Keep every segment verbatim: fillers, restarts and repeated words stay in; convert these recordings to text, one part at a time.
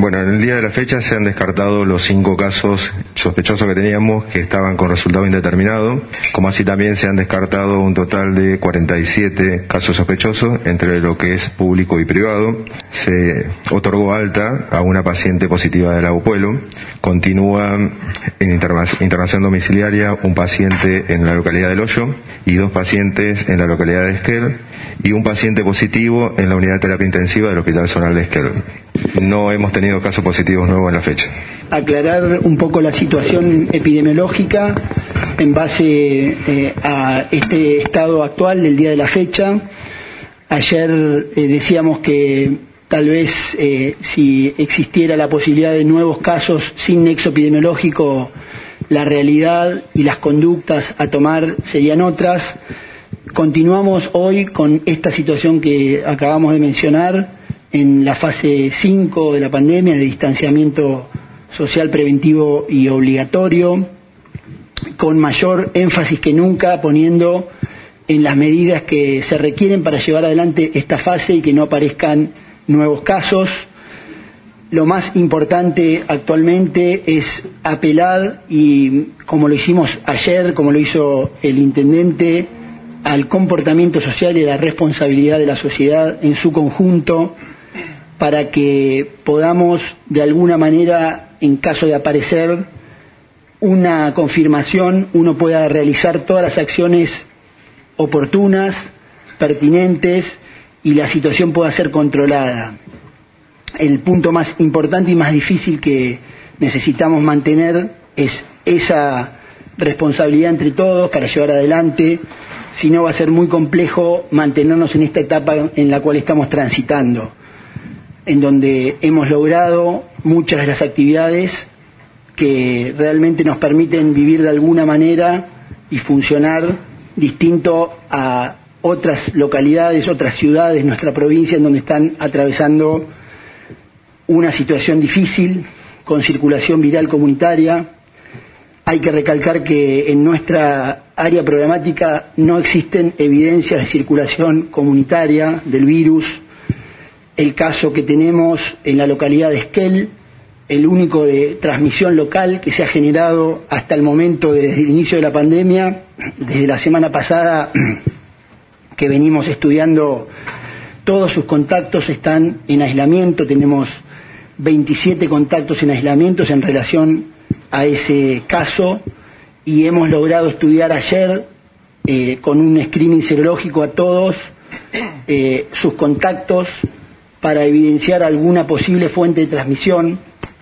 Bueno, en el día de la fecha se han descartado los cinco casos sospechosos que teníamos, que estaban con resultado indeterminado, como así también se han descartado un total de cuarenta y siete casos sospechosos, entre lo que es público y privado. Se otorgó alta a una paciente positiva del Lago Puelo. Continúa en interna- internación domiciliaria un paciente en la localidad del Hoyo y dos pacientes en la localidad de Esquel, y un paciente positivo en la unidad de terapia intensiva del Hospital Zonal de Esquel. No hemos tenido casos positivos nuevos en la fecha. Aclarar un poco la situación epidemiológica en base eh, a este estado actual del día de la fecha. Ayer eh, decíamos que tal vez eh, si existiera la posibilidad de nuevos casos sin nexo epidemiológico, la realidad y las conductas a tomar serían otras. Continuamos hoy con esta situación que acabamos de mencionar en la fase cinco de la pandemia, de distanciamiento social preventivo y obligatorio, con mayor énfasis que nunca poniendo en las medidas que se requieren para llevar adelante esta fase y que no aparezcan nuevos casos. Lo más importante actualmente es apelar, y como lo hicimos ayer, como lo hizo el intendente, al comportamiento social y a la responsabilidad de la sociedad en su conjunto, para que podamos de alguna manera, en caso de aparecer una confirmación, uno pueda realizar todas las acciones oportunas, pertinentes, y la situación pueda ser controlada. El punto más importante y más difícil que necesitamos mantener es esa responsabilidad entre todos para llevar adelante, si no va a ser muy complejo mantenernos en esta etapa en la cual estamos transitando, en donde hemos logrado muchas de las actividades que realmente nos permiten vivir de alguna manera y funcionar distinto a otras localidades, otras ciudades, nuestra provincia, en donde están atravesando una situación difícil, con circulación viral comunitaria. Hay que recalcar que en nuestra área programática no existen evidencias de circulación comunitaria del virus. El caso que tenemos en la localidad de Esquel, el único de transmisión local que se ha generado hasta el momento desde el inicio de la pandemia, desde la semana pasada que venimos estudiando, todos sus contactos están en aislamiento. Tenemos veintisiete contactos en aislamientos en relación a ese caso, y hemos logrado estudiar ayer eh, con un screening serológico a todos eh, sus contactos para evidenciar alguna posible fuente de transmisión.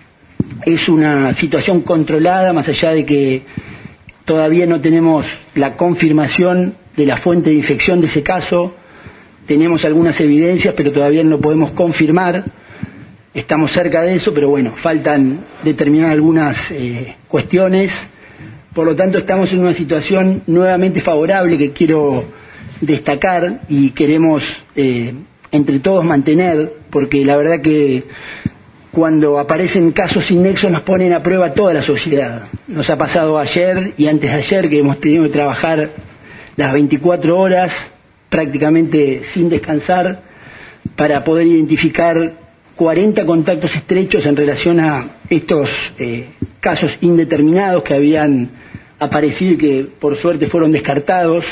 Es una situación controlada, más allá de que todavía no tenemos la confirmación de la fuente de infección de ese caso. Tenemos algunas evidencias, pero todavía no lo podemos confirmar. Estamos cerca de eso, pero bueno, faltan determinar algunas eh, cuestiones. Por lo tanto, estamos en una situación nuevamente favorable que quiero destacar y queremos eh, entre todos mantener, porque la verdad que cuando aparecen casos sin nexo nos ponen a prueba toda la sociedad. Nos ha pasado ayer y antes de ayer que hemos tenido que trabajar las veinticuatro horas prácticamente sin descansar para poder identificar cuarenta contactos estrechos en relación a estos eh, casos indeterminados que habían aparecido y que por suerte fueron descartados,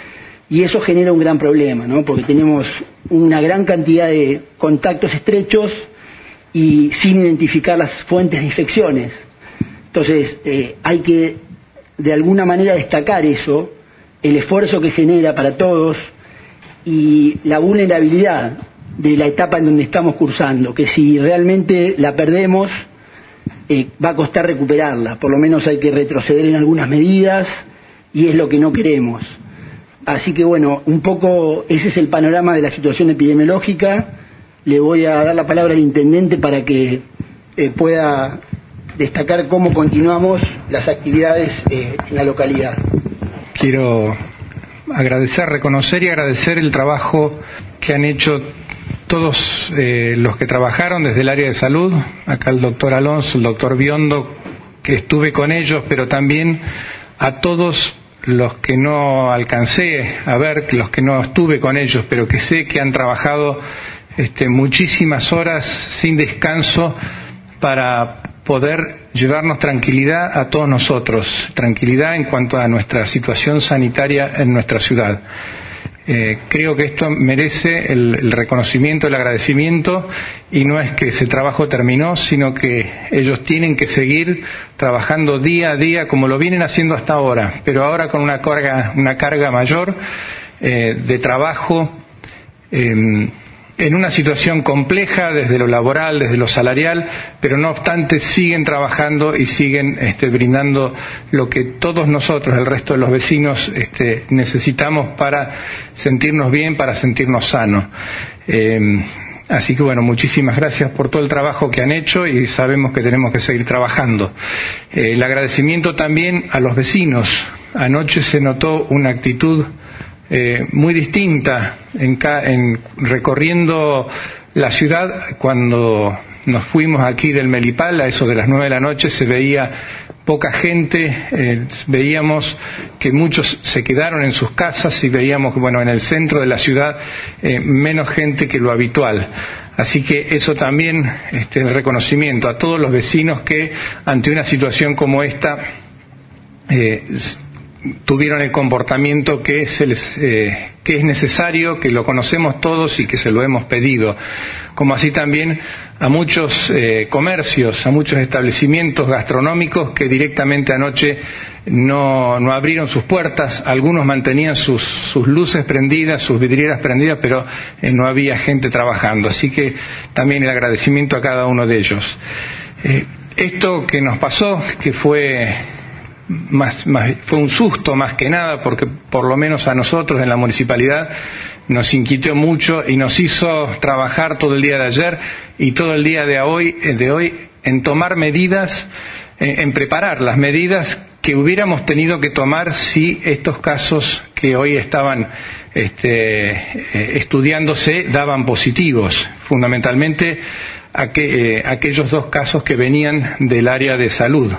y eso genera un gran problema, ¿no? Porque tenemos una gran cantidad de contactos estrechos y sin identificar las fuentes de infecciones. Entonces eh, hay que de alguna manera destacar eso, el esfuerzo que genera para todos y la vulnerabilidad de la etapa en donde estamos cursando, que si realmente la perdemos eh, va a costar recuperarla. Por lo menos hay que retroceder en algunas medidas y es lo que no queremos. Así que bueno, un poco ese es el panorama de la situación epidemiológica. Le voy a dar la palabra al intendente para que eh, pueda destacar cómo continuamos las actividades eh, en la localidad. Quiero agradecer, reconocer y agradecer el trabajo que han hecho todos eh, los que trabajaron desde el área de salud, acá el doctor Alonso, el doctor Biondo, que estuve con ellos, pero también a todos los que no alcancé a ver, los que no estuve con ellos, pero que sé que han trabajado este, muchísimas horas sin descanso para poder llevarnos tranquilidad a todos nosotros, tranquilidad en cuanto a nuestra situación sanitaria en nuestra ciudad. Eh, creo que esto merece el, el reconocimiento, el agradecimiento, y no es que ese trabajo terminó, sino que ellos tienen que seguir trabajando día a día como lo vienen haciendo hasta ahora, pero ahora con una carga, una carga mayor eh, de trabajo, eh, en una situación compleja desde lo laboral, desde lo salarial, pero no obstante siguen trabajando y siguen este, brindando lo que todos nosotros, el resto de los vecinos, este, necesitamos para sentirnos bien, para sentirnos sanos. Eh, así que bueno, muchísimas gracias por todo el trabajo que han hecho y sabemos que tenemos que seguir trabajando. Eh, el agradecimiento también a los vecinos. Anoche se notó una actitud Eh, muy distinta en, ca en recorriendo la ciudad. Cuando nos fuimos aquí del Melipal a eso de las nueve de la noche se veía poca gente, eh, veíamos que muchos se quedaron en sus casas y veíamos que bueno, en el centro de la ciudad eh, menos gente que lo habitual. Así que eso también, este, el reconocimiento a todos los vecinos que ante una situación como esta eh, tuvieron el comportamiento que es, el, eh, que es necesario, que lo conocemos todos y que se lo hemos pedido, como así también a muchos eh, comercios, a muchos establecimientos gastronómicos que directamente anoche no, no abrieron sus puertas. Algunos mantenían sus, sus luces prendidas, sus vidrieras prendidas, pero eh, no había gente trabajando, así que también el agradecimiento a cada uno de ellos. Eh, esto que nos pasó, que fue Más, más, fue un susto más que nada, porque por lo menos a nosotros en la municipalidad nos inquietó mucho y nos hizo trabajar todo el día de ayer y todo el día de hoy, de hoy en tomar medidas, en, en preparar las medidas que hubiéramos tenido que tomar si estos casos que hoy estaban este, eh, estudiándose daban positivos, fundamentalmente aqu eh, aquellos dos casos que venían del área de salud.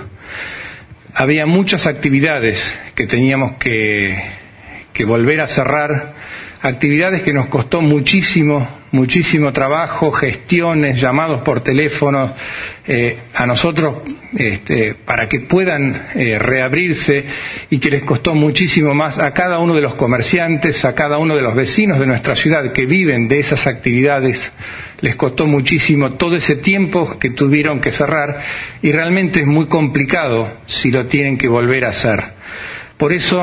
Había muchas actividades que teníamos que, que volver a cerrar, actividades que nos costó muchísimo, muchísimo trabajo, gestiones, llamados por teléfono, eh, a nosotros este, para que puedan eh, reabrirse, y que les costó muchísimo más a cada uno de los comerciantes, a cada uno de los vecinos de nuestra ciudad que viven de esas actividades. Les costó muchísimo todo ese tiempo que tuvieron que cerrar, y realmente es muy complicado si lo tienen que volver a hacer. Por eso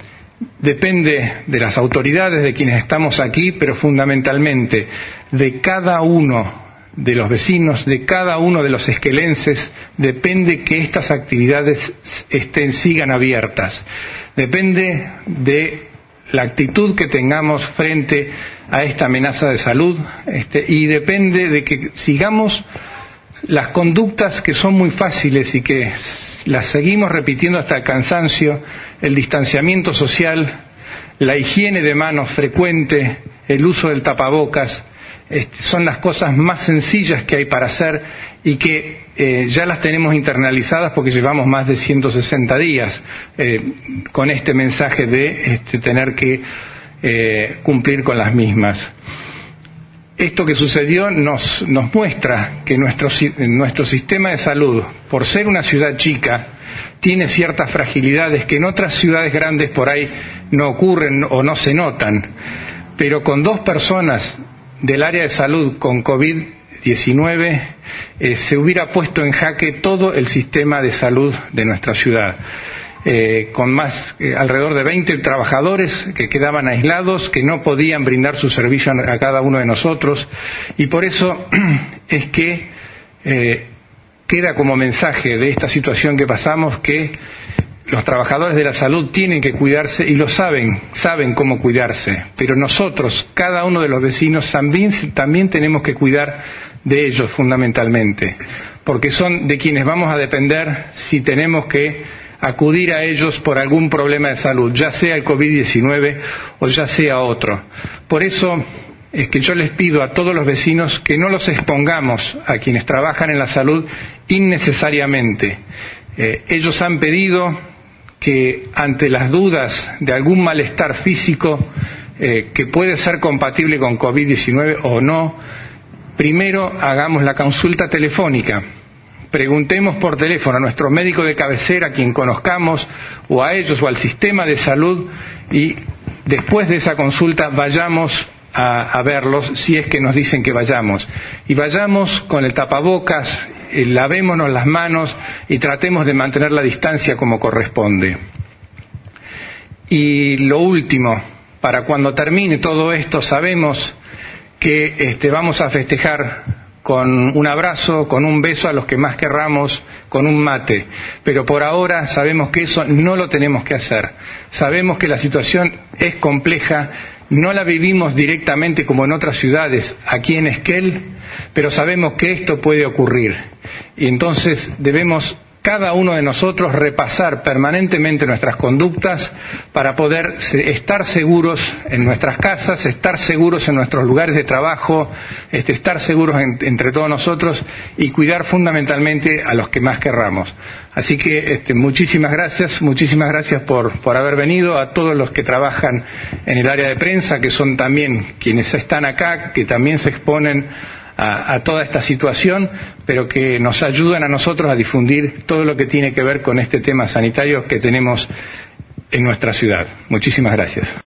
depende de las autoridades, de quienes estamos aquí, pero fundamentalmente de cada uno de los vecinos, de cada uno de los esquelenses, depende que estas actividades estén, sigan abiertas. Depende de la actitud que tengamos frente a esta amenaza de salud, este, y depende de que sigamos las conductas que son muy fáciles y que las seguimos repitiendo hasta el cansancio: el distanciamiento social, la higiene de manos frecuente, el uso del tapabocas. Este, son las cosas más sencillas que hay para hacer y que eh, ya las tenemos internalizadas porque llevamos más de ciento sesenta días eh, con este mensaje de este, tener que eh, cumplir con las mismas. Esto que sucedió nos, nos muestra que nuestro, nuestro sistema de salud, por ser una ciudad chica, tiene ciertas fragilidades que en otras ciudades grandes por ahí no ocurren o no se notan, pero con dos personas del área de salud con COVID diecinueve eh, se hubiera puesto en jaque todo el sistema de salud de nuestra ciudad. Eh, con más eh, alrededor de veinte trabajadores que quedaban aislados, que no podían brindar su servicio a, a cada uno de nosotros, y por eso es que eh, queda como mensaje de esta situación que pasamos que los trabajadores de la salud tienen que cuidarse y lo saben, saben cómo cuidarse, pero nosotros, cada uno de los vecinos, también, también tenemos que cuidar de ellos fundamentalmente, porque son de quienes vamos a depender si tenemos que acudir a ellos por algún problema de salud, ya sea el COVID diecinueve o ya sea otro. Por eso es que yo les pido a todos los vecinos que no los expongamos a quienes trabajan en la salud innecesariamente. Eh, ellos han pedido que ante las dudas de algún malestar físico eh, que puede ser compatible con COVID diecinueve o no, primero hagamos la consulta telefónica. preguntemos por teléfono a nuestro médico de cabecera, a quien conozcamos, o a ellos o al sistema de salud, y después de esa consulta vayamos a, a verlos si es que nos dicen que vayamos. Y vayamos con el tapabocas, eh, lavémonos las manos y tratemos de mantener la distancia como corresponde. Y lo último, para cuando termine todo esto, sabemos que este, vamos a festejar con un abrazo, con un beso a los que más querramos, con un mate. Pero por ahora sabemos que eso no lo tenemos que hacer. Sabemos que la situación es compleja, no la vivimos directamente como en otras ciudades, aquí en Esquel, pero sabemos que esto puede ocurrir. Y entonces debemos cada uno de nosotros repasar permanentemente nuestras conductas para poder estar seguros en nuestras casas, estar seguros en nuestros lugares de trabajo, este, estar seguros en, entre todos nosotros y cuidar fundamentalmente a los que más querramos. Así que este, muchísimas gracias, muchísimas gracias por, por haber venido, a todos los que trabajan en el área de prensa, que son también quienes están acá, que también se exponen A, a toda esta situación, pero que nos ayudan a nosotros a difundir todo lo que tiene que ver con este tema sanitario que tenemos en nuestra ciudad. Muchísimas gracias.